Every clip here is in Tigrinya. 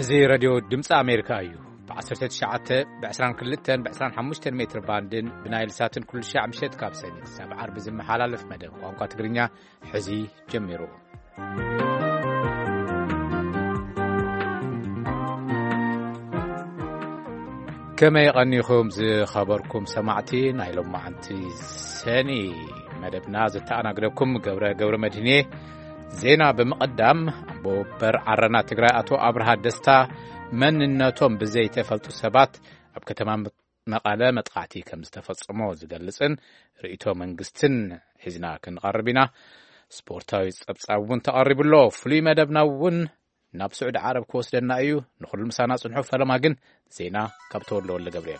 زي راديو دمس أمريكا أيو بعصرت الشعات بعسران كلتن بعسران حموشتن متر باندن بنايل ساتن كل شيء مشيت كابسين سبع عرب زم حلال في مدن وانقا تقرنيا حزي جميرو كما يغنيكم زي خبركم سمعتين نايلوم معنتي ساني مدبنا زتانا قربكم قورة مدينة زينا بمقدم أبو بر عرنا تقرأ أتو أبرها دستا من الناتوم بزي تفلتو سبات أبكا تمام مقالة متقعتي كم استفصمو زقلسن رئيتو منقستن حزنا كنقربنا سبورتاوي سبساوون تقرب الله فلي مدبناون ناب سعود عرب كوسدنا أيو نخل المسانا صنحو فلماقن زينا كابتور لول لقبريل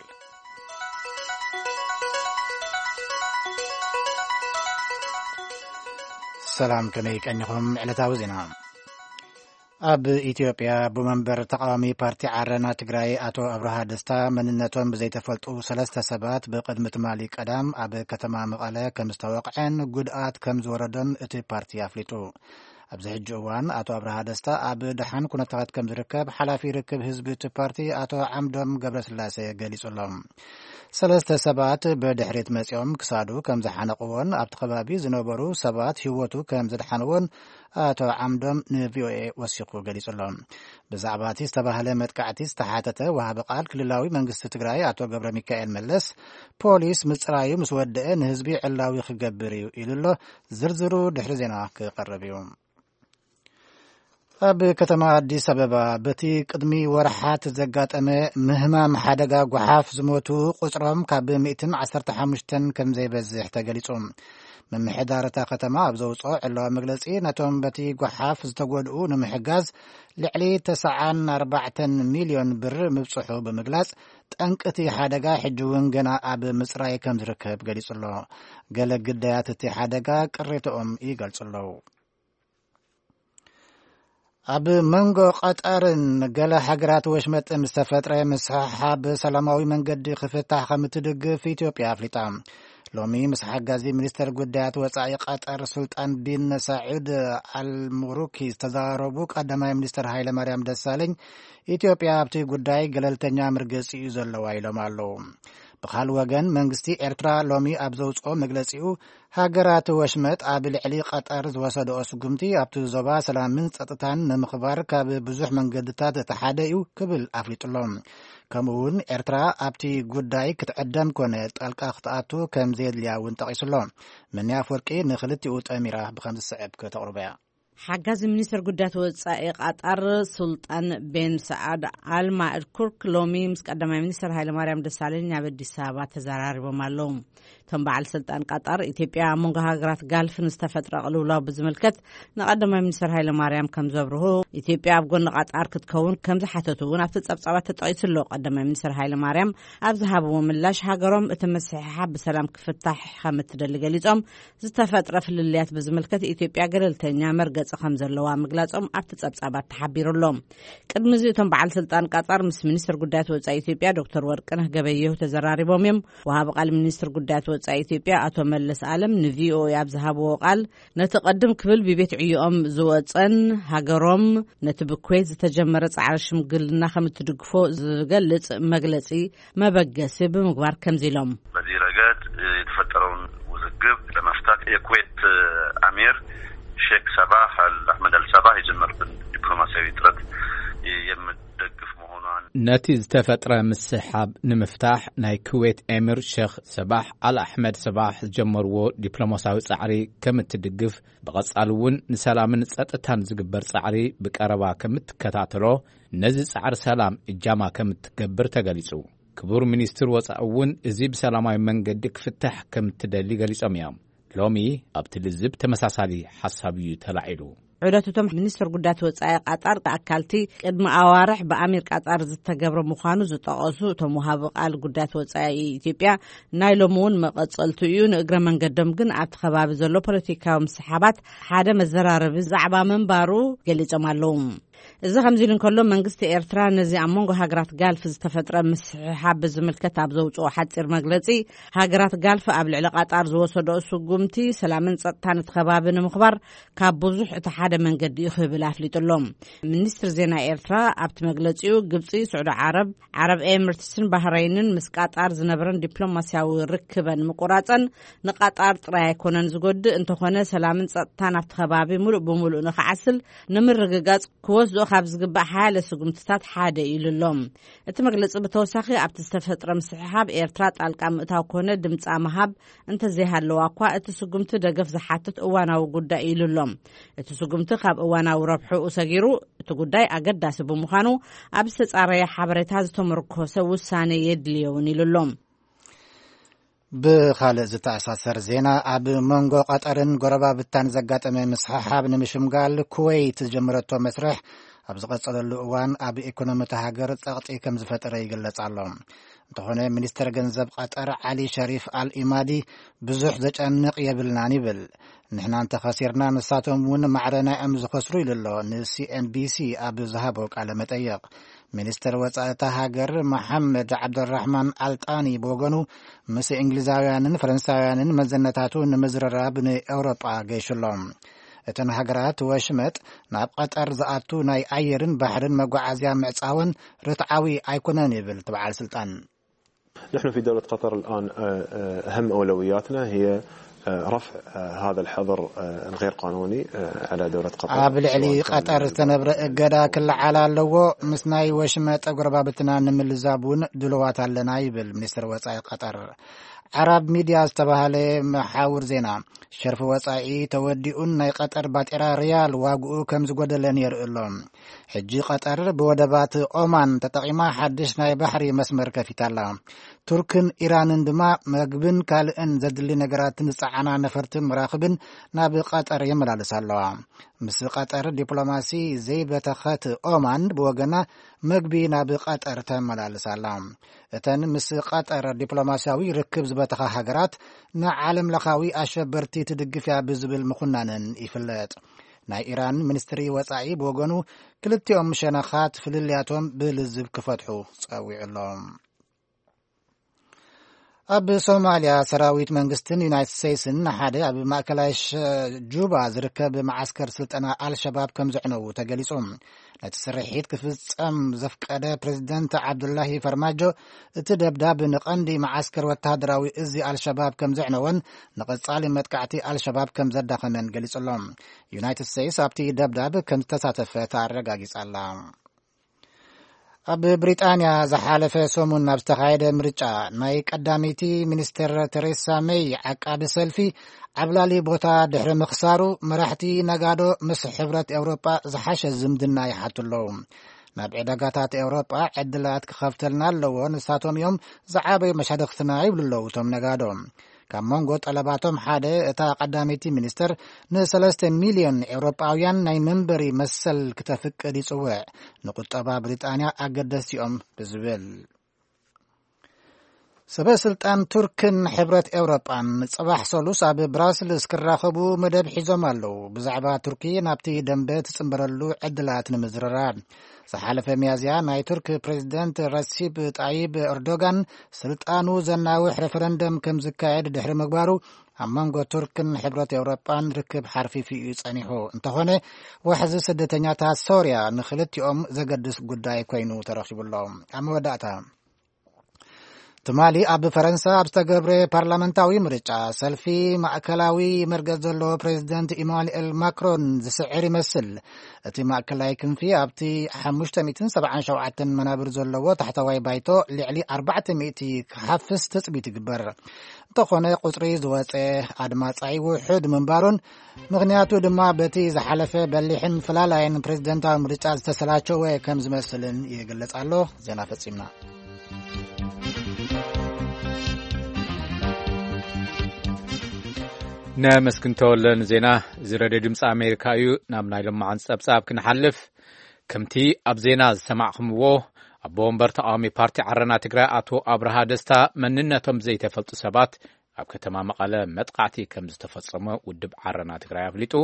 سلام كميك أنكم علتاو زينا أب إثيوبيا بمنبر تقامي بارتي عرنا تقرأي أتو أبرها دستا من النتون بزي تفلتو سلسة سبات بقدمة مالك أدام أب كتما مقالة كمستوقعين قدآت كمزوردن اتي بارتي أفلتو أبزي الجوان أتو أبرها دستا أب دحان كنا تغاد كمزركب حلافي ركب حزب بارتي أتو عمدم قبرس اللاسي قليس اللهم سلسة سبات بدحريت مسيوم كسادو كمزحانقون أب تخبابي زنوبرو سبات هوتو كمزدحانون أتو عمدم نفيوئي وسيقو قليس اللهم بزعباتي استباهل متكعتي استحاتته وهاب قال كللاوي منقست تقراي أتو قبر ميكائيل ملس بوليس مصرايو مسودئ نهزبي علاوي خقبريو إلو زرزرو دحر زينا كقربيو أب كتما أديس أبابا بتي قدمي ورحات زقات أمي مهما حدقا قحاف زموتو قصرهم كاب 215 كم زي بزيح تقليصهم من محدارة كتما أبزوصو علا مقلسي نتوم بتي قحاف زتقودقو نمحقاز لعلي 9.4 مليون بر مبصحو بمقلاس تأنكتي حدقا حجوين قنا أب مصراي كم زركب قليص الله قال قديات تي حدقا قريتهم قليص الله أب منغو قطرن قال حقرات وشمت مستفترة مسحاب سلاماوي من قد خفتح خمتدق في إثيوبيا فليطام لومي مسح غازي منستر قدات وصاي قطر سلطان بن سعود المروكي تزاربو قدماي منستر هايله مريم دسالኝ ኢትዮጵያ ኣብቲ ጉዳይ ገለልተኛ ምርገጽ እዩ ዘለዎ ኢሎም ኣለዉ بخال وغن منغستي إرترا لومي أبزوصو مغلصيو هاجرات وشمت أب لعلي قطر زوسدو اسغمتي أبتو زوبا سلامن صطتان نمخبار كاب بزح منغدتات تحاديو كبل أفليطلوم كمون إرترا أبتي غداي كتقدم كونه طلقا خطاتو كم زيد لياون تقيسلوم من يافورقي نخلتي أميرا بخمس سعب كتقربيا حجاز منستر قدات وصائق أطار سلطان بن سعد علما الكرك لوميمس قدما منستر هايله مريم دسالين يابدي سابا تزرار بمالوم تنبع السلطان قطر إثيوبيا منغ هاجرات غالف نستفتر قلولا بزملكت نقدما منستر هايله مريم كم زبره إثيوبيا بقول قطر كتكون كم زحتتون افتتصبصبات تقيسلو قدما منستر هايله مريم ابزهابو ملاش هاجرهم اتمسحها بسلام كفتح خمت دلغليصم زتفتر في الليات بزملكت إثيوبيا قللتنيا مرغ خم زلوا مغلاصم ابت صبصبات تحبيرلهم قدم زيتم بعل سلطان قطر مس منستر قدات وصاي إثيوبيا دكتور ورقنه غبيهو تزراريبوم وهاب قال منستر قدات وصاي إثيوبيا أتو ملس عالم نفيو يابزهابو قال نتقدم كبل ببيت عيوم زوصن هاجروم نتبكويز تجمر صعر شمغلنا خمتدغفو زغلص مغلصي مبغس بمغبار كمزيلوم بذي رجات يتفترون وزغب لمفتاح الكويت امير شيخ صباح احمد الصباح يجمر بالدبلوماسية طرق يمدقف مهونان نتي زتفتره مسحاب نمفتاح ناي كويت امير شيخ صباح احمد صباح جمرو دبلوماسية صعري كم تدقف بقصالون نسلامن صطتان زغبر صعري بقربا كمتكتاتلو نزي صعر سلام اجاما كمتكبر تغليصو كبور منستر وصاون ازي بسلاماي منقد كفتح كمتدلي غليصم يام لومي أبتلزب تمساسالي حسابي تلعيلو عدتهم منستر قدات وصاي قطر تاكلتي قدم اوارح بامير قطر زتغبر مخانو زطقسو تموهاب قال قدات وصاي إثيوبيا نايلومون مقصلتو يو نغره منقدم كن ابت خباب زلو بوليتيكاو مسحابات حدا مزرارب زعبا منبارو غليصمالوم እዚ ከምዚ ኢሉ እንከሎ መንግስቲ ኤርትራ ነዚ ኣብ መንጎ ሃገራት ጋልፍ ዝተፈጥረ ምስሕሓብ ዝምልከት ኣብ ዘውፅኦ ሓፂር መግለፂ ሃገራት ጋልፍ ኣብ ልዕሊ ቃጣር ዝወሰደኦ ስጉምቲ ሰላምን ፀጥታን እቲ ከባቢ ንምኽባር ካብ ብዙሕ እቲ ሓደ መንገዲ እዩ ክብል ኣፍሊጡሎም። ሚኒስትር ዜና ኤርትራ ኣብቲ መግለፂኡ ግብፂ፣ ስዑድ ዓረብ ኤምሬትስን ባህረይንን ምስ ቃጣር ዝነበረን ዲፕሎማስያዊ ርክበን ምቁራፀን ንቃጣር ጥራይ ኣይኮነን ዝጎድእ እንተኾነ ሰላምን ፀጥታን ኣብቲ ከባቢ ሙሉእ ብምሉእ ንኽዓስል ንምርግጋፅ ክወስዶ ካብ ዝግባእ ሓያለ ስጉምትታት ሓደ ኢሉሎም። እቲ መግለፂ ብተወሳኺ ኣብቲ ዝተፈጥረ ምስሕሓብ ኤርትራ ጣልቃ ምእታው ኮነ ድምፃ መሃብ እንተዘይሃለዋ እኳ እቲ ስጉምቲ ደገፍ ዝሓትት እዋናዊ ጉዳይ ኢሉሎም። እቲ ስጉምቲ ካብ እዋናዊ ረብሑኡ ሰጊሩ እቲ ጉዳይ ኣገዳሲ ብምዃኑ ኣብ ዝተፃረየ ሓበሬታ ዝተመርኮሰ ውሳነ የድልየውን ኢሉሎም። ብኻልእ ዝተኣሳሰር ዜና ኣብ መንጎ ቀጠርን ጎረባብታን ዘጋጠመ ምስሕሓብ ንምሽምጋል ኩዌት ዝጀመረቶ መስርሕ ኣብ ዝቐጸለሉ እዋን ኣብ ኢኮኖሚ ሃገር ጸቕጢ ከም ዝፈጠረ ይግለጽ ኣሎ። እንተኾነ ሚኒስተር ገንዘብ ቀጠር ዓሊ ሸሪፍ አልኢማዲ ብዙሕ ዘጨንቕ የብልናን ይብል። ንሕና እንተኸሲርና ንሳቶም እውን ማዕረናኦም ዝኸስሩ ኢሉሎ ንሲኤምቢሲ ኣብ ዝሃቦ ቃለ መጠይቕ። ሚኒስተር ወጻእታ ሃገር መሐመድ ዓብድራሕማን አልጣኒ ብወገኑ ምስ እንግሊዛውያንን ፈረንሳውያንን መዘነታቱ ንምዝረራብ ንኤውሮጳ ገይሽሎም። እተን ሃገራት ወሽመጥ ናብ ቀጠር ዝኣቱ ናይ ኣየርን ባሕርን መጓዓዝያ ምዕፃውን ርትዓዊ ኣይኮነን ይብል ተበዓል ስልጣን። نحن في دولة قطر الآن أهم أولوياتنا هي رفع هذا الحظر الغير قانوني على دولة قطر. بالعلي قطر تنبر أجدا كل على اللو مسناي وشمت أقربابتنا نمل زابون دلوات لنا يبل منستر وصاي قطر. عرب ميديا استبهالي محاور زينا شرف وصاي توديون ناي قطر باتيرا ريال واقعو كم زقودلن يرئلهم. حجي قطر بودبات عمان تتقيما حدش ناي بحري مسمر كفيتالا. تركن إيرانن دما مغبن كالئن زدلي نقراتن صعنا نفرتن مراقبن ناب قطر يملالس اللوا. مس قطر دبلوماسي زي بتخات عمان بوغنا مغبي ناب قطر تملالس اللوا. اتن مس قطر دبلوماسياوي ركب زبتخا هاجرات نعالم لخاوي أشبرتي تدقفيا بزبل مخنانن يفلت. ناي إيران منستري وصاعي بوغنو كلتيوم شنخات فللياتهم بلزب كفتحو صاوي اللهم. أب سوماليا سراويت منغستن يونايتد ستيتسن حدا أب ماكلاش جوبا زركب معسكر سلطنة الشباب كم زعنو تقليصهم نتسرحيت كفصم زفقده بريزيدنت عبد الله فرماجو تدبداب نقندي معسكر وتهدراوي ازي الشباب كم زعنون نقصالي متكعتي الشباب كم زدخمن قليصلهم يونايتد ستيتس ابتي دبداب كم تساتف تارغاغيص الله. أب بريطانيا زحالف سومون نبستخايد مرجع ناي قداميتي منستر تريسا مي عقاب سلفي عبلالي بوتا دحر مخسارو مراحتي نغادو مس حبرت أوروبا زحاش الزمدنا يحاتلهم ناب عداقاتات أوروبا عدلات كخفتلنا اللو نساتهم يوم زعابي مشهدختنا يبلو توم نغادو كم منغو طلباتهم حاده اتا قداميتي منستر ن3 مليون أوروباويان ناي منبري مسل كتفك دي صوع نقطبا بريطانيا أقدسيهم بزبل. سبا سلطان تركن حبرت أوروبان صباح سولوس أب براسلس كراخبو مدب حزوم اللو بزعبا تركي نابتي دنبت سنبرلو عدلات نمزرران. سحالف ميازيا ناي ترك بريزيدنت رسيب طيب أردوغان سلطانو زناوح رفرندم كم زكايد دحر مقبارو أمامغو تركن حبرت أوروبان ركب حرفي في يصانيحو انتهونه وحز سدتنياتا سوريا نخلت يوم زقدس قداي كوينو ترخيب اللهم أما وداتا تمالي أب فرنسا أبستقبري برلمانتاوي مرجع سلفي مأكلاوي مرقزلو بريزيدنت إيمانويل ماكرون زسعيري مسل اتي مأكلاي كنفي أبتي 577 منابر زلو تحتوي بايتو لعلي 400 حفز تثبيت قبر تخوني قطري زواتي أدمات أي وحود منبارون مغنياتو دما بتي زحلفة بليحن فلالاين بريزيدنتاوي مرجع زتسلاتشو ويكم زمسلن يقلت ألو زينا فتسيمنا. نمسكنتولن زينا زرد دمص أمريكايو نامنا لما عن سبساب كنحلف كمتي أب زينا سمعكمو أبو مبرت آمي بارتي عرنا تقرأ أتو أبرها دستا مننتم زي تفلت سبات أب كتما مقالة متقعتي كم زتفصمه ودب عرنا تقرأ يفلتو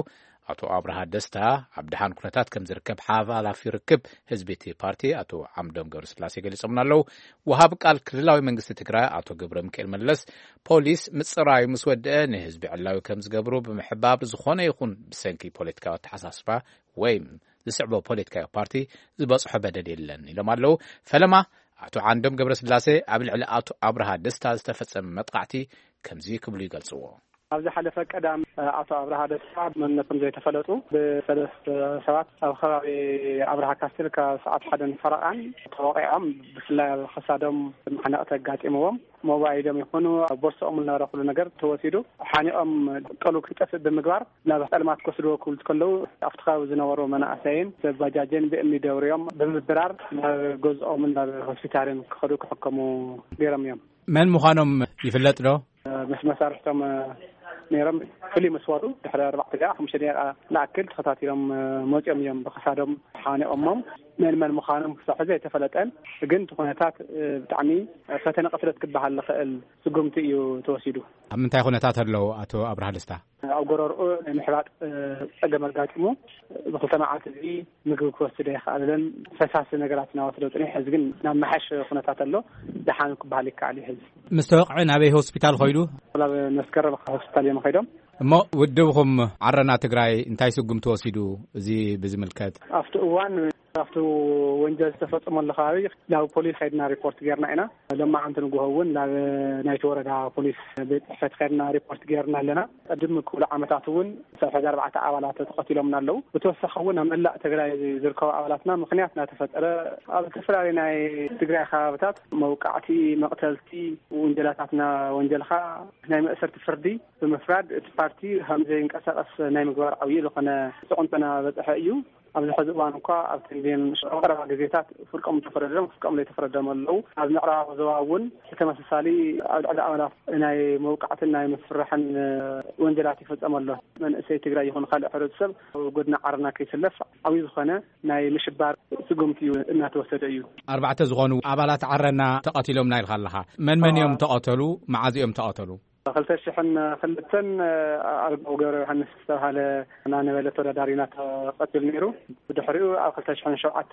አቶ አብርሃ ደስታ አብድሃን ኩነታት ከም ዝርከብ ሓላፊ ርክብ ህዝቢ እቲ ፓርቲ አቶ ዓምዶም ገብረስላሴ ገሊጾምናለው። ወሃብ ቃል ክልላዊ መንግስቲ ትግራይ አቶ ገብረ ሚካኤል መለስ ፖሊስ ምጽራይ ምስ ወድአ ንህዝቢ ዕላዊ ከም ዝገብሩ ብምሕባብ ዝኾነ ይኹን ብሰንኪ ፖለቲካዊ ተሓሳስባ ወይ ዝስዕቦ ፖለቲካዊ ፓርቲ ዝበጽሖ በደል የለን ኢሎም ኣለው። ፈለማ አቶ ዓምዶም ገብረስላሴ ኣብ ልዕሊ አቶ አብርሃ ደስታ ዝተፈጸመ መጥቃዕቲ ከምዚ ክብሉ ይገልጽዎ። ኣብዚ ሓለፈ ቀዳም አቶ አብርሃ ደስታ መንነቶም ዘይተፈለጡ ብሰለስተ ሰባት ኣብ ከባቢ አብርሃ ካስትል ከሰዓት ሓደን ፈረቃን ተወቂዖም ብፍላይ ኣብ ክሳዶም መሓነቕቲ ኣጋጢምዎም ሞባይሎም ይኹኑ ቦርሶኦም ዝነበረ ነገር ተወሲዱ ሓኒኦም ቀሉ ክጠፍእ ብምግባር ናብ ጠልማት ክወስድዎ ክብሉ ከለው ኣብቲ ከባቢ ዝነበሩ መናእሰይን ባጃጅን ብእምኒ ደብርዮም ብምብራር ናብ ገዝኦምን ናብ ሆስፒታልን ክኸዱ ክሕከሙ ገይሮም እዮም። መን ምዃኖም ይፍለጥ ዶ? ምስ መሳርሕቶም ነይሮም ፍሉይ መስዋሩ ድሕሪ 4 ደቂቃ 5 ደቂቃ ንኣክል ተኸታቲሎም መፂኦም እዮም ብክሳዶም ሓኒኦሞም መን ምዃኖም ክሳብ ሕዚ ኣይተፈለጠን። ግን እቲ ኩነታት ብጣዕሚ ፈተነ ቅትለት ክበሃል ዝኽእል ስጉምቲ እዩ ተወሲዱ። ኣብ ምንታይ ኩነታት ኣለው አቶ አብርሃ ደስታ? ኣብ ጎረርኡ ንምሕባጥ ፀገም ኣጋጢሙ ብክልተ መዓልቲ እዚ ምግቢ ክወስድ ኣይከኣለን ፈሳሲ ነገራት እናወሰደ ፅኒሕ ሕዚ ግን ናብ መሓሽ ኩነታት ኣሎ ደሓን ክበሃል ይከኣል እዩ። ሕዚ ምስ ተወቅዐ ናበይ ሆስፒታል ኸይዱ? ናብ መስከረም ሆስፒታል እዮም ኸይዶም። እሞ ውድብኹም ዓረና ትግራይ እንታይ ስጉም ተወሲዱ እዚ ብዝምልከት? ኣብቲ እዋን ኣብቲ ወንጀል ዝተፈጸመሉ ከባቢ ናብ ፖሊስ ኸይድና ሪፖርት ጌርና ኢና። ለማዓንቲ ንጉሆ እውን ናብ ናይቲ ወረዳ ፖሊስ ቤት ጽሕፈት ኸይድና ሪፖርት ጌርና ኣለና። ቅድም ክብሉ ዓመታት እውን 4 ኣባላት ተቐቲሎምና ኣለዉ። ብተወሳኺ እውን ኣብ መላእ ትግራይ ዝርከቡ ኣባላትና ምክንያት እናተፈጠረ ኣብ ዝተፈላለዩ ናይ ትግራይ ከባቢታት መውቃዕቲ መቕተልቲ ወንጀላታትና ወንጀልኻ ናይ መእሰርቲ ፍርዲ ብምፍራድ እቲ ፓርቲ ከም ዘይንቀሳቐስ ናይ ምግባር ዓብዪ ዝኾነ ጽቕንጥና በፅሐ እዩ። ኣብዚ ሕዚ እዋን እኳ ኣብ ቴሌቪዥን ቀረባ ግዜታት ፍርቆም ተፈረዶም ፍርቆም ዘይተፈረዶም ኣለዉ። ኣብ ምዕራብ ዞባ እውን ተመሳሳሊ ኣብ ልዕሊ ኣባላት ናይ መውቃዕትን ናይ ምፍራሕን ወንጀላት ይፈጸም ኣሎ። መንእሰይ ትግራይ ይኹን ካልእ ሕብረተሰብ ጎድና ዓረና ከይስለፍ ዓብዪ ዝኾነ ናይ ምሽባር ስጉምቲ እዩ እናተወሰደ እዩ። 4 ዝኾኑ ኣባላት ዓረና ተቐቲሎም ናይልካ ኣለኻ መን እዮም ተቐተሉ? መዓዝ እዮም ተቐተሉ? 2002 ኣርጋው ገብረ ዮሃንስ ዝተባሃለ ናነበለ ተወዳዳሪና ተቐቲሉ ነይሩ። ብድሕሪኡ ኣብ 2007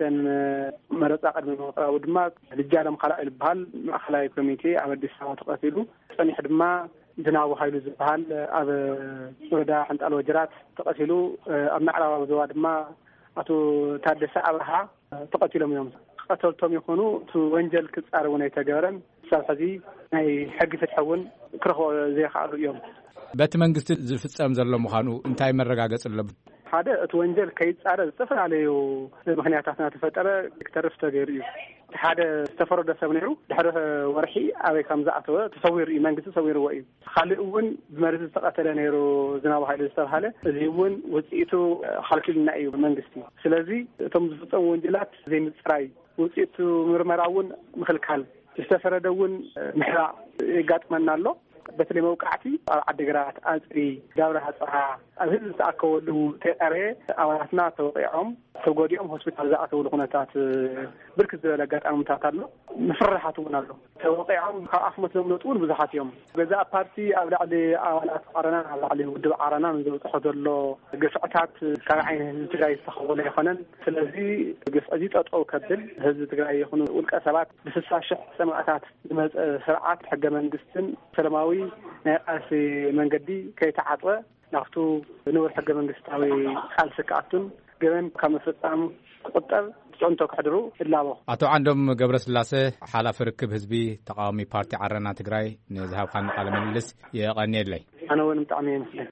መረፃ ቅድሚ ምቕራቡ ድማ ልጃለም ካልኣይ ዝበሃል ማእኸላይ ኮሚቴ ኣብ ኣዲስ ኣበባ ተቐቲሉ። ፀኒሕ ድማ ዝናቡ ሃይሉ ዝበሃል ኣብ ወረዳ ሓንጣል ወጅራት ተቐቲሉ። ኣብ ምዕራባዊ ዞባ ድማ ኣቶ ታደሰ ኣብርሃ ተቐቲሎም እዮም። ቀተልቶም ይኹኑ እቲ ወንጀል ክጻረቡ ኣይተገበረን ሳብ ሕዚ ናይ ሕጊ ፍትሒ እውን ክረኽቦ ዘይከኣሉ እዮም። በቲ መንግስቲ ዝፍጸም ዘሎ ምዃኑ እንታይ መረጋገጽ ኣለዎ? ሓደ እቲ ወንጀል ከይጻረብ ዝተፈላለዩ ምክንያታት እናተፈጠረ ክተርፍ ተገይሩ እዩ። ሓደ ዝተፈረደ ሰብ ነይሩ ድሕሪ ወርሒ ኣበይ ከም ዝኣተወ ተሰዊሩ እዩ፣ መንግስቲ ተሰዊርዎ እዩ። ካልእ እውን ብመርዚ ዝተቐተለ ነይሩ ዝናቡ ሃይሉ ዝተባሃለ እዚ እውን ውፅኢቱ ከልኪልና እዩ መንግስቲ። ስለዚ እቶም ዝፍጸሙ ወንጀላት ዘይምፅራይ ውፅኢቱ ምርመራ እውን ምክልካል ዝተፈረደ እውን ምሕራቅ ይጋጥመና ኣሎ። በተለይ መውቃዕቲ ኣብ ዓዲግራት ኣፅሪ ዳብረ ሃፀራ ኣብ ህዝቢ ዝተኣከበሉ ተጠርየ ኣባላትና ተወቂዖም ተጎዲኦም ሆስፒታል ዝኣተውሉ ኩነታት ብርክት ዝበለ ኣጋጣሚታት ኣሎ። ምፍርሓት እውን ኣሎ። ተወቂዖም ካብ ኣፍሞት ዘምለጡ እውን ብዙሓት እዮም። ገዛ ፓርቲ ኣብ ላዕሊ ኣባላት ዓረና ኣብ ላዕሊ ውድብ ዓረና ንዘብፅሖ ዘሎ ግፍዕታት ካብ ዓይኒ ህዝቢ ትግራይ ዝተኸወለ ኣይኮነን። ስለዚ ግፍዕ እዚ ጠጠው ከብል ህዝቢ ትግራይ ይኹኑ ውልቀ ሰባት ብ60,000 ሰማዕታት ዝመፀ ስርዓት ሕገ መንግስትን ሰላማዊ ናይ ቃልሲ መንገዲ ከይተዓፅወ ናፍቱ ንቡር ሕገ መንግስታዊ ቃልሲ ከኣቱን ገበን ካብ ምፍፃም ክቁጠብ ጽንቶ ክሕድሩ ይላቦ። አቶ ዓምዶም ገብረስላሴ ሓላፊ ርክብ ህዝቢ ተቃዋሚ ፓርቲ ዓረና ትግራይ ንዝሃብካን ቃለ ምልልስ የቀኒየለይ። ኣነ እውን ብጣዕሚ ይመስለኝ።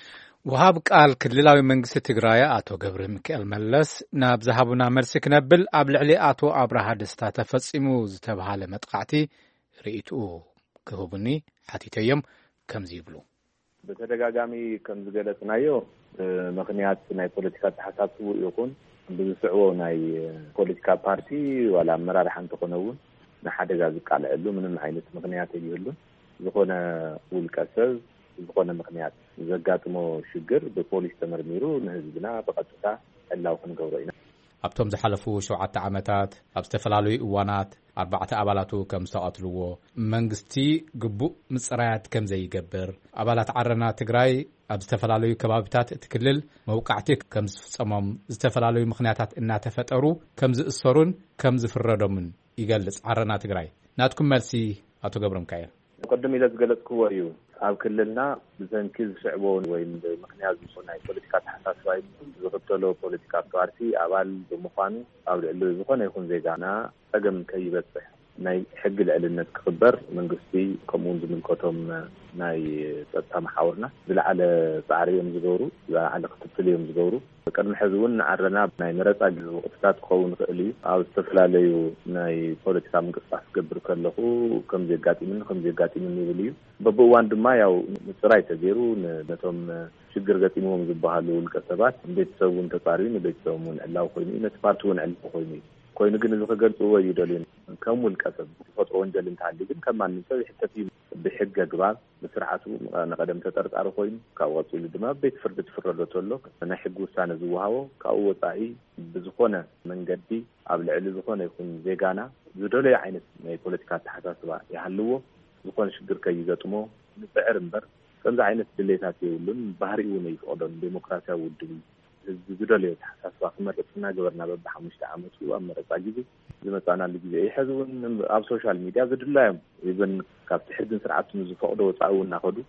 ወሃብ ቃል ክልላዊ መንግስቲ ትግራይ አቶ ገብረ ሚካኤል መለስ ናብ ዝሃቡና መልሲ ክነብል ኣብ ልዕሊ አቶ አብርሃ ደስታ ተፈጺሙ ዝተባሃለ መጥቃዕቲ ርእይቱ ክህቡኒ ሓቲተዮም ከምዚ ይብሉ። በተደጋጋሚ ከም ዝገለጽናዮ ምክንያት ናይ ፖለቲካ ተሓሳስቡ ይኹን ብዝስዕቦ ናይ ፖለቲካ ፓርቲ ዋላ አመራርሓ እንትኾነውን ንሓደጋ ዝቃልዐሉ ምንም ዓይነት ምክንያት የብሉን። ዝኾነ ውልቀ ሰብ ዝኾነ ምክንያት ዘጋጥሞ ሽግር ብፖሊስ ተመርሚሩ ንህዝብና ብቐጥታ ዕላው ክንገብሮ ኢና። ኣብቶም ዝሓለፉ 7 ዓመታት ኣብ ዝተፈላለዩ እዋናት 4 ኣባላቱ ከም ዝተቐትልዎ መንግስቲ ግቡእ ምጽራያት ከም ዘይገብር ኣባላት ዓረና ትግራይ ኣብ ዝተፈላለዩ ከባቢታት እትክልል መውቃዕቲ ከም ዝፍጸሞም ዝተፈላለዩ ምኽንያታት እናተፈጠሩ ከም ዝእሰሩን ከም ዝፍረዶምን ይገልጽ ዓረና ትግራይ ናትኩም መልሲ ኣቶ ገብረምካኤል قدم إلى زجلت كواريو أو كلنا بزنكيز شعبون وين مخنياز بصناعي بوليتيكات حساسة زغطلو بوليتيكات بارتي أول بمخانو أو اللي يبغون يكون زي جانا أجمع كيبات به ناي حق العلنة كبر من قصدي كمون من كتم ناي تام حاورنا بلا على تعريم زدورو بلا على قتليهم زدورو كان محزون عرنا ناي مرتا أستاذ قون قلي أو استفلاليو ناي بوليتيكا من قصة كبر كله كم زيجاتي من يوليو ببوان دما ياو مسراي تجيرو نتوم شجر قاتيمهم زبالو الكسبات بيت سوون تقارين بيت سوون الله خويني نتبارتون الله خويني كوين جن اللي خجلت هو يدلين كم الكسب فترة أنجل تعلقين كمان نسوي حتى في بحجة جبال بسرعته أنا قدم تطرد على خوين كأوصل الدماء بيت فرد له أنا حجو سنة زوهاو كأوصل عي بزخونة من جدي قبل على زخونة يكون زيجانا زدول يعني بوليتيكات حساسة يحلوه زخونة شجر كيزاتمو نسعر مبر كم عينة دليلات يقولون بحري ونيف أيضا ديمقراطية والدول زدول حساسة مرتنا جبرنا بحمش تعامل وأمر تعجيزي لما تعنا اللي جزء يحزون على السوشيال ميديا زدلاهم إذن كابت حدن سرعة نزفقده وتعاون ناخده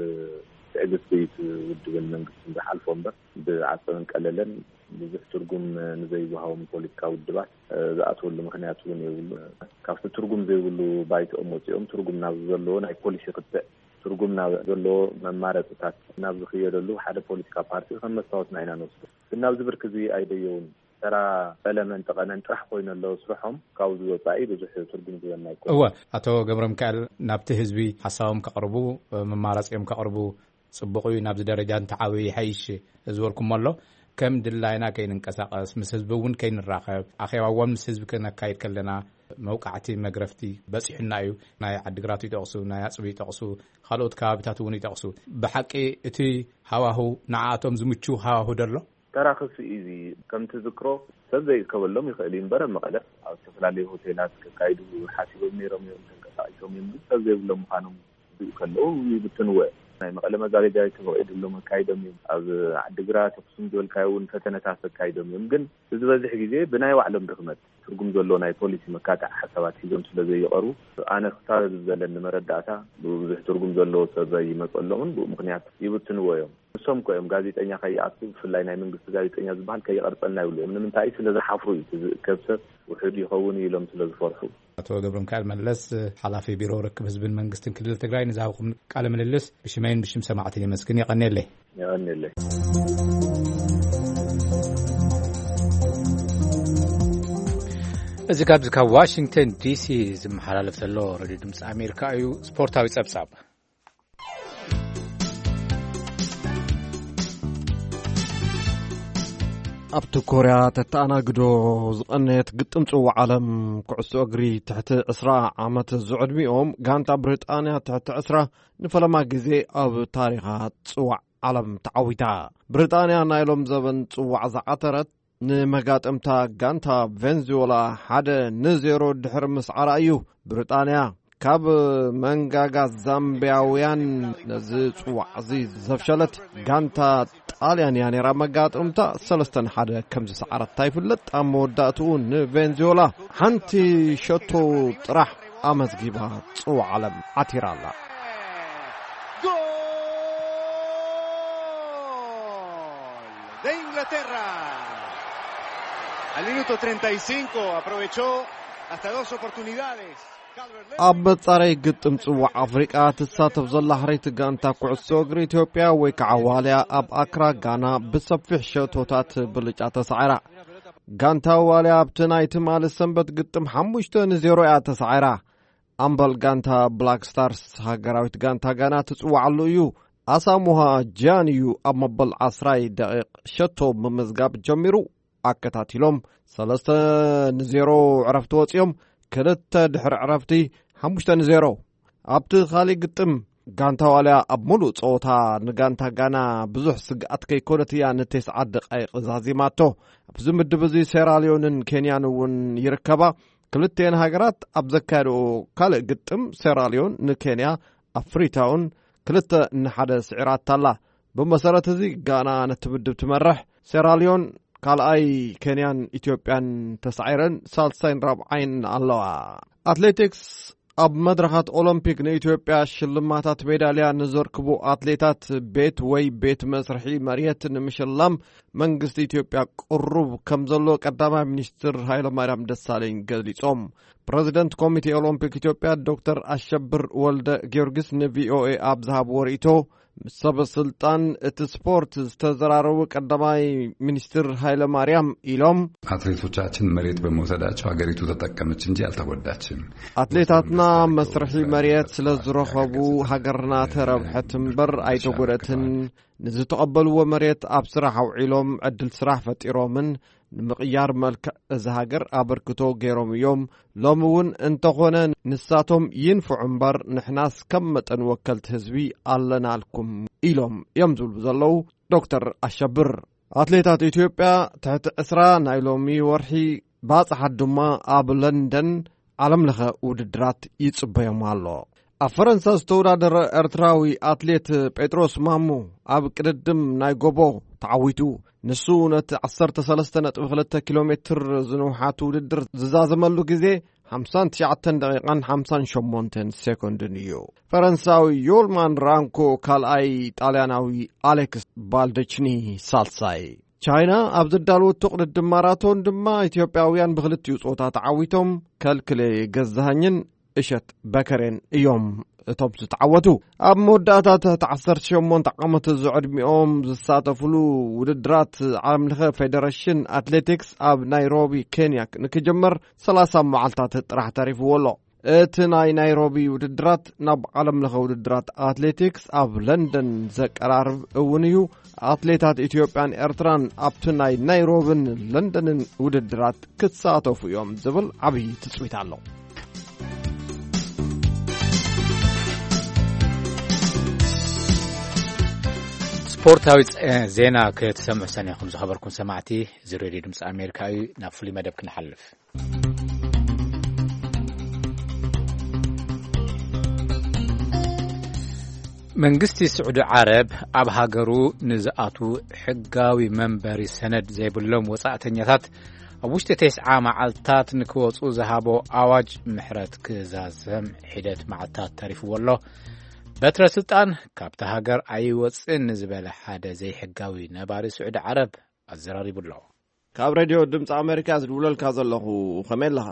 تعجز بيت والدول من قسم بحالفهم بس بعصرن قللا بزح ترجم نزي وهاو من بوليتيكا والدبات زاتول مخنياتون يقول كابت ترجم زي يقولوا بايت أموتي ترجم نازلون أي بوليسي قد ترجمنا زلوا ممارسة تاع نابز خيرلو حدا بوليتيكا بارتي خمس صوت معنا نص النابز بركزي أيديون ترى فلمن تقنن طرح خوينا لو صرحهم كاوز وصاي بزح ترجم زي ما يكون هو أتو قبرمكال نابت حزبي حساهم كقربو ممارسهم كقربو صبقوا نابز درجات تعاوي حيش زوركم الله كم دلائنا كين انقساقس مس حزبون كين الراقب اخي واوم مس حزب كنا كايد كلنا موقعتي مغرفتي بصحنا ايو ناي عدغراتي تقصو ناي اصبي تقصو خالوت كابتاتو وني تقصو بحقي اتي هواهو نعاتهم زمچو هواهو دلو تراخص ايزي كم تذكروا سبزي كولهم يخلين بره مقله او تفلالي هوتيلات كايدو حاسبوا ميرم ينقطعوا يمد سبزي لهم خانم بيكلو يبتنوا ناي مقله مزاري جاي تقعد لهم كايدم از عدغرات تقسم دول كايون فتنتاس كايدم يمكن بزبزح غزي بناي وعلم دخمت ترجم زلو ناي بوليسي مكاتع حسابات يزم ስለዚህ ይቀሩ انا اختار زلن መረዳታ ብዙ ትርጉም ዘሎ ሰበይ መጸለውን ምክንያት ይብትንወዮ እሶም ኮይም ጋዜጠኛ ከይአቱ ፍላይ ናይ መንግስት ጋዜጠኛ ዝባል ከይቀርጸና ይብሉ ምንም እንታይ ስለዝሓፍሩ ከብሰብ ውሕድ ይኸውን ኢሎም ስለዝፈርሑ አቶ ገብረምካኤል መለስ ሐላፊ ቢሮ ርክብ ህዝብን መንግስትን ክልል ትግራይ ንዛብኩም ቃለ ምልልስ ብሽመይን ብሽም ሰማዕትን ይመስግን ይቀነለይ እዚ ካብ ዋሽንግተን ዲሲ ዝመሓላለፍ ዘሎ ሬድዮ ድምፂ ኣሜሪካ እዩ ስፖርታዊ ጸብጻብ ኣብቲ ኮርያ ተተኣናግዶ ዝቐነየት ግጥም ጽዋዕ ዓለም ኩዕሶ እግሪ ትሕቲ 20 ዓመት ዝዕድሚኦም ጋንታ ብሪጣንያ ትሕቲ 20 ንፈለማ ግዜ ኣብ ታሪኻ ጽዋዕ ዓለም ተዓዊታ ብሪጣንያ ናይሎም ዘበን ጽዋዕ ዝዓተረት ንመጋጥምታ ጋንታ ቬንዙዌላ 1-0 ድሕሪ ምስዓራ እዩ ብሪጣንያ ካብ መንጋጋ ዛምቢያውያን ነዚ ጽዋዕ እዚ ዘፍሸለት ጋንታ ጣልያን ያኔራ መጋጥምታ 3-1 ከም ዝሰዓረታ ይፍለጥ ኣብ መወዳእቱ ንቬንዙዌላ ሓንቲ ሸቶ ጥራሕ ኣመዝጊባ ጽዋዕ ዓለም ዓቲራላ de Inglaterra al minuto 35 aprovechó hasta dos oportunidades ኣብ ጻረይ ግጥም ጽዋዕ ኣፍሪቃ ትሳተፍ ዘላ ሕሬት ጋንታ ኩዕሶ እግሪ ኢትዮጵያ ወይ ከዓ ዋልያ ኣብ ኣክራ ጋና ብሰፊሕ ሸቶታት ብልጫ ተሰዓራ ጋንታ ዋልያ ኣብቲ ናይቲ ማለት ሰንበት ግጥም 5-0 እያ ተሰዓራ ኣምበል ጋንታ ብላክ ስታርስ ሃገራዊት ጋንታ ጋና ትጽዋዓሉ እዩ ኣሳሙሃ ጃን እዩ ኣብ መበል 10 ደቂቕ ሸቶ ብምዝጋብ ጀሚሩ ኣከታቲሎም 3-0 ዕረፍቲ ወፂኦም ክልተ ድሕሪ ዕረፍቲ 5-0 ኣብቲ ኻሊ ግጥም ጋንታ ዋልያ ኣብ ሙሉእ ጾወታ ንጋንታ ጋና ብዙሕ ስግኣት ከይኮነት እያ ንተስዓት ደቃይቕ ዛዚማቶ ኣብዚ ምድብ እዚ ሴራሊዮንን ኬንያን እውን ይርከባ ክልተን ሃገራት ኣብ ዘካየድኦ ካልእ ግጥም ሴራሊዮን ንኬንያ ኣብ ፍሪታውን 2-1 ስዒራት ኣላ ብመሰረት እዚ ጋና ነቲ ምድብ ትመርሕ ሴራሊዮን ካልኣይ ኬንያን ኢትዮጵያን ተሳዒረን ሳልሳይን ራብዓይን ኣለዋ ኣትሌቲክስ ኣብ መድረኻት ኦሎምፒክ ንኢትዮጵያ ሽልማታት ሜዳልያ ንዘርክቡ ኣትሌታት ቤት መስርሒ መሬት ንምሽላም መንግስቲ ኢትዮጵያ ቁሩብ ከም ዘሎ ቀዳማይ ሚኒስትር ሃይለማርያም ደሳለኝ ገሊጾም ፕሬዚደንት ኮሚቴ ኦሎምፒክ ኢትዮጵያ ዶክተር አሸብር ወልደ ጊዮርጊስ ንቪኦኤ ኣብ ዝሃብዎ ርእይቶ ሰብ ስልጣን እቲ ስፖርት ዝተዘራረቡ ቀዳማይ ሚኒስትር ሃይለማርያም ኢሎም አትሌቶቻችን መሬት በመውሰዳቸው ሀገሪቱ ተጠቀመች እንጂ አልተጎዳችም አትሌታትና መስርሒ መሬት ስለዝረኸቡ ሀገርና ተረብሐት እምበር ኣይተጎደትን ንዝተቀበልዎ መሬት ኣብ ስራሕ አውዒሎም ዕድል ስራሕ ፈጢሮምን ንምቅያር መልክዕ እዚ ሃገር አበርክቶ ገይሮም እዮም ሎሚ እውን እንተኾነ ንሳቶም ይንፍዑ እምበር ንሕናስ ከም መጠን ወከልቲ ህዝቢ ኣለናልኩም ኢሎም እዮም ዝብሉ ዘለው ዶክተር አሸብር አትሌታት ኢትዮጵያ ትሕቲ 20 ናይ ሎሚ ወርሒ ባፅሓ ድማ ኣብ ለንደን ዓለም ለኸ ውድድራት ይጽበዮም ኣሎ ኣብ ፈረንሳ ዝተወዳደረ ኤርትራዊ አትሌት ጴጥሮስ ማሙ ኣብ ቅድድም ናይ ጎቦ ተዓዊቱ ንሱ ነቲ 13.2 ኪሎ ሜትር ዝንውሓት ውድድር ዝዛዘመሉ ግዜ 59 ደቂቃን 58 ሴኮንድን እዩ ፈረንሳዊ ዮልማን ራንኮ ካልኣይ ጣልያናዊ አሌክስ ባልደችኒ ሳልሳይ ቻይና ኣብ ዝዳለወቶ ቅድድም ማራቶን ድማ ኢትዮጵያውያን ብክልቲኡ ጾታ ተዓዊቶም ከልክሌ ገዛሃኝን እሸት በከሬን እዮም እቶም ዝተዓወቱ ኣብ መወዳእታት 18 ዓመት ዝዕድሚኦም ዝሳተፍሉ ውድድራት ዓለም ለኸ ፌደሬሽን አትሌቲክስ ኣብ ናይሮቢ ኬንያ ንክጅመር 30 መዓልታት ጥራሕ ተሪፍዎ ኣሎ እቲ ናይ ናይሮቢ ውድድራት ናብ ዓለም ለኸ ውድድራት አትሌቲክስ ኣብ ለንደን ዘቀራርብ እውን እዩ አትሌታት ኢትዮጵያን ኤርትራን ኣብቲ ናይ ናይሮቢን ለንደንን ውድድራት ክሳተፉ እዮም ዝብል ዓብይ ትጽቢት ኣሎ ስፖርታዊ ዜና ክትሰምዑ ሰኒኹም ዝኸበርኩም ሰማዕቲ እዚ ሬድዮ ድምፂ ኣሜሪካ እዩ ናብ ፍሉይ መደብ ክንሓልፍ መንግስቲ ስዑዲ ዓረብ ኣብ ሃገሩ ንዝኣቱ ሕጋዊ መንበሪ ሰነድ ዘይብሎም ወጻእተኛታት ኣብ ውሽጢ 9 መዓልታት ንክወፁ ዝሃቦ ኣዋጅ ምሕረት ክዛዘም ሒደት መዓልታት ተሪፍዎ ኣሎ በትረ ስልጣን ካብታ ሃገር ኣይወፅን ዝበለ ሓደ ዘይሕጋዊ ነባሪ ስዑዲ ዓረብ ኣዘራሪቡሎ ካብ ሬድዮ ድምፂ ኣሜሪካ ዝድውለልካ ዘለኹ ከመይ ኣለኻ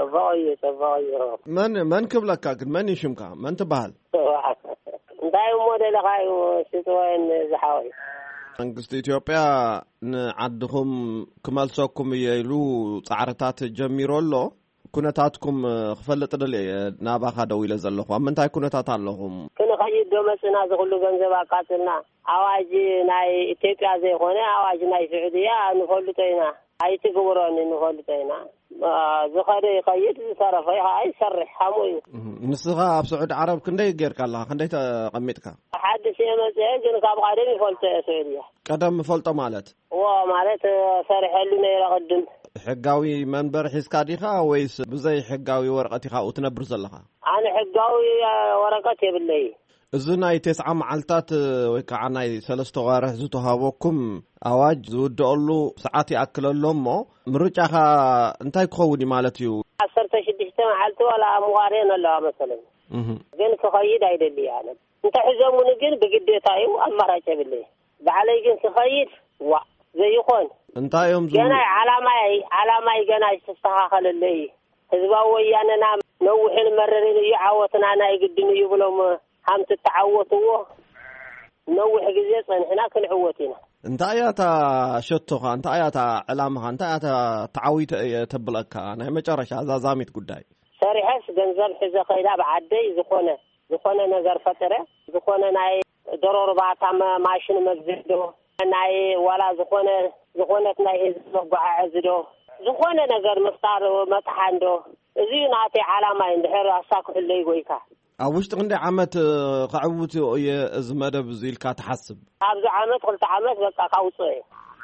صباغي መን ክብለካ ግን መን ይሽምካ መን ትበሃል እንታይ ሞዴልኻዩ ስትወይን ዝሓወይ መንግስቲ ኢትዮጵያ ንዓድኹም ክመልሰኩም ኢሉ ጻዕርታት ጀሚሩ ኣሎ ኩነታትኩም ክፈልጥ ደል ናባኻ ደው ኢለ ዘለኹ ኣብ ምንታይ ኩነታት ኣለኹም ክንኸይድ ዶ መፅና ዝኩሉ ገንዘብ ኣቃፅልና ኣዋጅ ናይ ኢትዮጵያ ዘይኮነ ኣዋጅ ናይ ስዑድያ ንፈልጦ ኢና ኣይትግብሮን ንፈልጦ ኢና ዝኸደ ይኸይድ ዝሰረፈ ኣይሰርሕ ከምኡ እዩ ንስኻ ኣብ ስዑድ ዓረብ ክንደይ ጌርካ ኣለኻ ክንደይ ተቐሚጥካ ሓድሽ የመፅአ ግን ካብ ቀደም ይፈልጦ ስዑድያ ቀደም ፈልጦ ማለት ማለት ሰርሐሉ ነይረ ቅድም ሕጋዊ መንበር ሒዝካ ዲኻ ወይስ ብዘይ ሕጋዊ ወረቐት ኢኻ እትነብር ዘለኻ ኣነ ሕጋዊ ወረቐት የብለይ እዚ ናይ 9 መዓልታት ወይ ከዓ ናይ 3 ወርሕ ዝተሃበኩም ኣዋጅ ዝውድአሉ ሰዓት ይኣክለሎ እሞ ምርጫኻ እንታይ ክኸውን ማለት እዩ 16 መዓልቲ ወላ ምዋርየን ኣለዋ መሰለኝ ግን ክኸይድ ኣይደልየ ኣነ እንተሕዘሙኒ ግን ብግዴታ እዩ ኣማራጭ የብለይ ባዕለይ ግን ክኸይድ ዋ ዘይኾን እንታይ እዮም ገና ዓላማይ ገና ይስተኻኸለለይ ህዝባዊ ወያነና ነውሕን መረርን እዩ ዓወትና ናይ ግድን እዩ ብሎም ሃም ተዓወትዎ ነውሕ ግዜ ፀንሕና ክንዕወት ኢና እንታይ ኣታ ሸቶኻ እንታይ ኣታ ዕላማኻ እንታይ ኣታ ተዓዊት ተብለካ ናይ መጨረሻ ዛዛሚት ጉዳይ ሰሪሐስ ገንዘብ ሒዘ ኸይዳ ብዓደይ ዝኾነ ነገር ፈጠረ ዝኾነ ናይ ዶሮ እርባታ ማሽን መግዝዶ ናይ ዋላ ዝኾነት ናይ ህዝቢ መጓዓዓዚ ዶ ዝኾነ ነገር መፍጣር መጥሓን ዶ እዚ ናተይ ዓላማ እንድሕር ኣሳክሕለይ ጎይታ أوش تغندي عمت قعوتي ويا زمادة بزيل كاتحسب أبز عمت قلت عمت بقى قوصي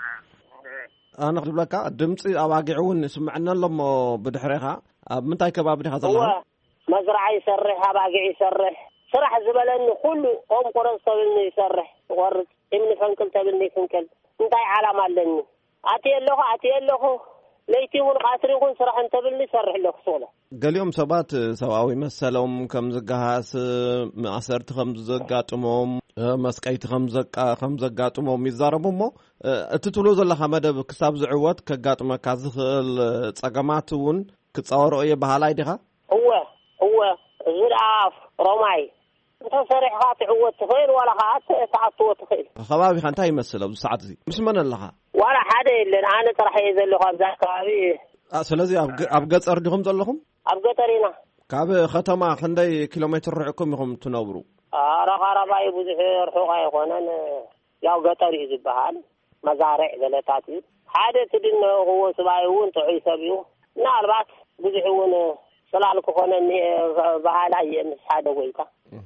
أنا أقول لك دمتي أواقعون سمعنا لما بدحرها من تاي كباب بدي هذا الله مزرعة يسرح أواقع يسرح صراحة زبالة كله أم قرص تبني يسرح ورد إمني فنكل تبني فنكل انتاي علامة لني أتي اللغو ليتيون قاتريون صراحة انتبلني سرح اللغو صولة قال يوم سبات سواوي مسلهم كم زقهاس معسرت خمس زقاتمهم مسكيت خمس زقاتمهم يزاربهم اتتولو زلخا مدب كساب زعوات كقاتما كازخل تساقماتون كتصورو ايه بهالاي ديها هو زرعاف رماي انت صريح خاطئ عوات تخيل ولا خاطئ تعطوه تخيل خبابي خانتا يمثل بساعات زي مش من اللها ولا حدا اللي انا ترى يزلوا خبزات كابي سلازي ابقص اردهم زلهم ابقطرينا كاب ختما خندي كيلومتر رعكم يهم تنوروا رقرباي بزحير حقا يكونن ያው ገጠር ይዝባሃል መዛረዕ ገለታት ሓደ ትድነ هو سبايون تعيسبيو ምናልባት ብዙውን ስላልኩ ሆነን ባህላ የምሳደ ወይታ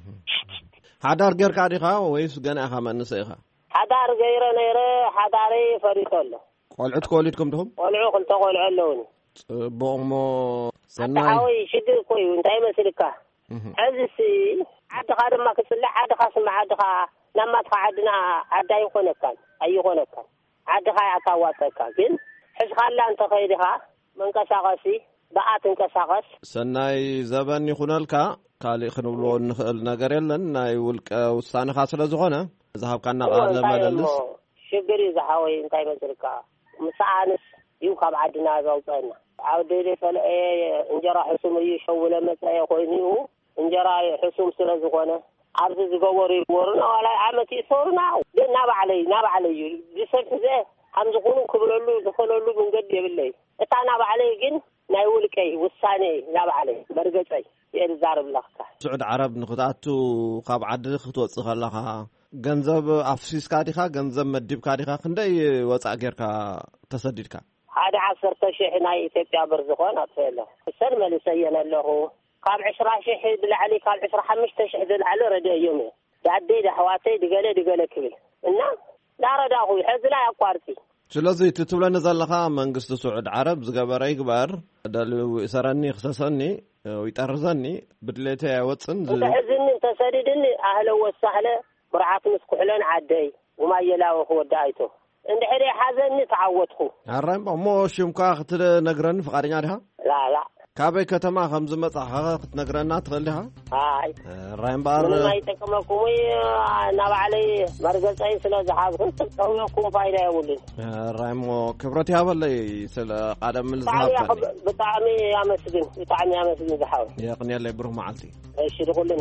ሓዳር ገርካ ዲኻ ወይስ ገና ኢኻ መንሰይኻ ሓዳር ገይረ ነይረ ሓዳሬ ፈሪቶሎ ቆልዑት ከወሊድኩም ዲኹም ቆልዑ ክልተ ቆልዑ ኣለውኒ ጽቡቕሞ ሰናይ ሓዊ ሽግር ኮዩ እንታይ መስልካ ሕዝሲ ዓድኻ ድማ ክስልሕ ዓድኻ ስምዓ ዓድኻ ናማትኻ ዓድና ዓዳ ይኾነካን ኣይኾነካን ዓድኻ ያታዋተካ ግን ሕዝኻላ እንተ ኸይድኻ መንቀሳቐሲ በአት እንቀሳቀስ ሰናይ ዘበን ይኹነልካ ካልእ ክንብሎ ንኽእል ነገር የለን ናይ ውልቀ ውሳነኻ ስለ ዝኾነ ዝሃብካና ቃል ለመለልስ ሽግር ይዛሓወይ እንታይ መስልካ ምሳኣንስ እዩ ካብ ዓድና ዘውፅአና ኣብ ደይደ ፈልዐ እንጀራ ሕሱም እዩ ሸውለ መፅአ ኮይኑ እንጀራ ሕሱም ስለ ዝኾነ ኣብዚ ዝገበሩ ይወሩና ዋላ ዓመት ይሰሩና ግን ናባዕለይ እዩ ዝሰልፍ ዘ ከም ዝኾኑ ክብለሉ ዝኸለሉ መንገዲ የብለይ እታ ናባዕለይ ግን ናይ ውልቀይ ውሳኔ ናባዕለይ በርገፀይ የዛርብ ለካ ስዑድ ዓረብ ንኽትኣቱ ካብ ዓዲ ክትወፅእ ከለኻ ገንዘብ ኣፍሲስካ ዲኻ ገንዘብ መዲብካ ዲኻ ክንደይ ወፃእ ጌርካ ተሰዲድካ ሓደ 10,000 ናይ ኢትዮጵያ ብር ዝኾን ኣትፈለ እሰን መልሰየን ኣለኹ ካብ 20,000 ድላዕሊ ካብ 25,000 ድላዕሊ ረድዮም ዳደይ ዳሕዋተይ ድገለ ክብል እና ዳረዳኹ ሕዚ ላይ ኣቋርፂ ስለዚ ትትብለኒ ዘለኻ መንግስቲ ስዑድ ዓረብ ዝገበረ ይግበር ደልው ይሰረኒ ክሰሰኒ ይጠርዘኒ ብድሌተ አይወፅን ሕዝኒ ተሰዲድኒ ኣህለ ወሳህለ ብርዓት ምስኩሕለን ዓደይ ወማየላው ወዳይቶ እንድሕሪ ሓዘኒ ተዓወትኩ ኣራም ሞ ሽምካ ክትነግረኒ ፍቃደኛ ዲኻ ላ ካበይ ከተማ ከም ዝመጻኻ ክትነግረና ትኽእል ዲኻ ኣይ ራይምባር ናይ ተቀመኩም ናባዕለይ መርገፀይ ስለ ዝሓዝኩ ተጠውኩም ፋይዳ የብሉን ራይሞ ክብረት ያበለይ ስለ ቃደም ዝሃብ ብጣዕሚ ያመስግን ዝሓው የቅንየለይ ብሩህ መዓልቲ እሺ ድኹልና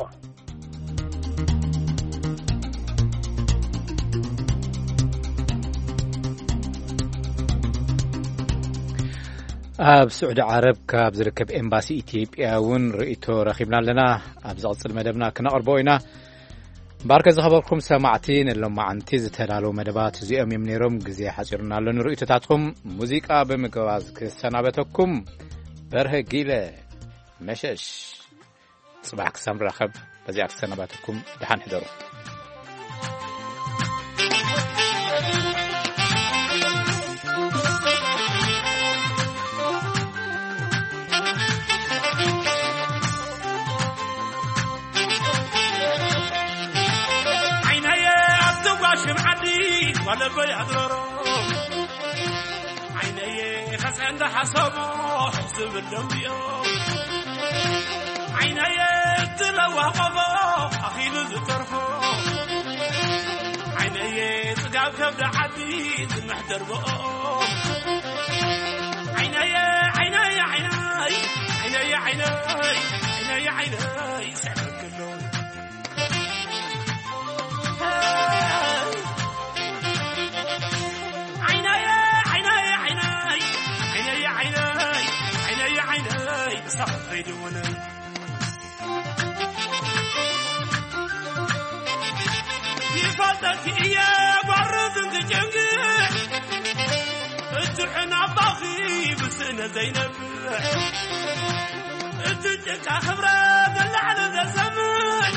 ኣብ سعود عرب ካብ ዝርከብ ኤምባሲ ኢትዮጵያ ውን ርእይቶ ረኺብና ኣለና ኣብ ዝቕፅል መደብና ክነቕርቦ ኢና ባርከ ዝኸበርኩም ሰማዕቲ ንሎማዓንቲ ዝተዳለዉ መደባት እዚኦም እዮም ነይሮም ግዜ ሓፂሩና ኣሎ ንርእይቶታትኩም ሙዚቃ ብምግባዝ ክሰናበተኩም በርሀ ጊለ መሸሽ ጽባሕ ክሳብ ንራኸብ በዚኣ ክሰናበተኩም ድሓን ሕደሩ ولا بيعذرو عيني خسعند حسابه حسب اللمبيو عيني تلوى قبا أخيل ذكرحو عيني تقاب كبد عديد المحدر بقو عيني عيني عيني عيني عيني عيني عيني سعر كلهم صحيدونا يفضلك إياه وعرضك جنقح اتحنا بطاخي بسنة زينب تجك خبرة دلعنا ذا الزمن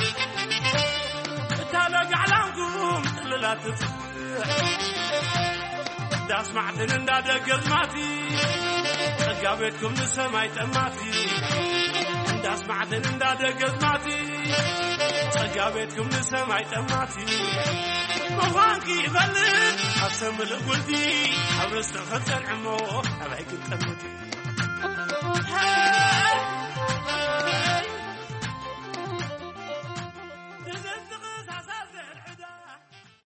تالق علامكم لا تتفق دا سمعتن اندا دقز ماتي تقابيتكم لسماي تماتي دا سمعتن اندا دقز ماتي تقابيتكم لسماي تماتي مفانكي يبلد أسم القلبي حبرست خطر عمو أبعيك التمتي